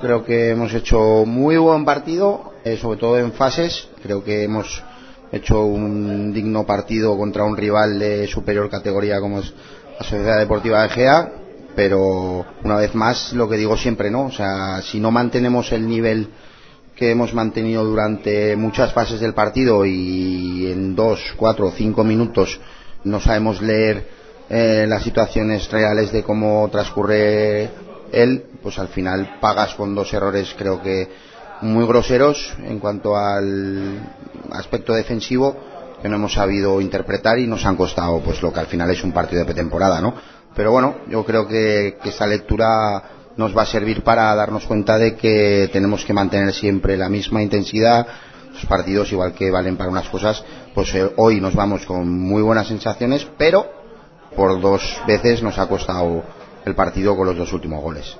Creo que hemos hecho muy buen partido, sobre todo en fases. Creo que hemos hecho un digno partido contra un rival de superior categoría como es la Sociedad Deportiva de Gea, pero una vez más lo que digo siempre, ¿no? O sea, si no mantenemos el nivel que hemos mantenido durante muchas fases del partido y en 2, 4 o 5 minutos no sabemos leer las situaciones reales de cómo transcurre él, pues al final pagas con dos errores, creo que muy groseros en cuanto al aspecto defensivo, que no hemos sabido interpretar y nos han costado pues lo que al final es un partido de pretemporada, ¿no? Pero bueno, yo creo que esta lectura nos va a servir para darnos cuenta de que tenemos que mantener siempre la misma intensidad. Los partidos, igual que valen para unas cosas, pues hoy nos vamos con muy buenas sensaciones, pero por dos veces nos ha costado el partido con los dos últimos goles.